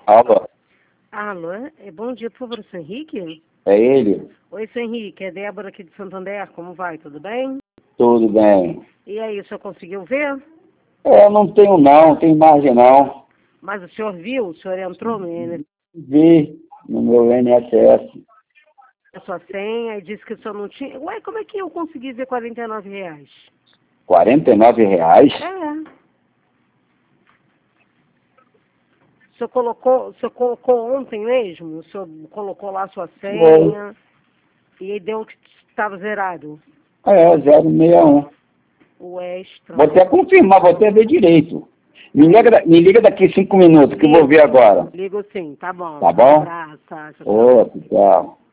Alô, Alô, bom dia, por favor, seu Henrique? é ele? Oi, seu Henrique, é Débora aqui de Santander, como vai, tudo bem? Tudo bem. E aí, o senhor conseguiu ver? Não tenho não, tem margem não. Mas o senhor viu, o senhor entrou no Vi no meu INSS. na sua senha e disse que o senhor não tinha... Ué, como é que eu consegui ver R$ 49? R$ 49? É. O senhor colocou ontem mesmo? O senhor colocou lá a sua Foi. senha e aí deu que estava zerado? 061. O extra. Vou até confirmar, vou até ver direito. Me liga daqui 5 minutos que eu vou ver agora. Ligo sim, tá bom. Tá Um bom? abraço, tá? Tchau, tchau. Ô, tchau.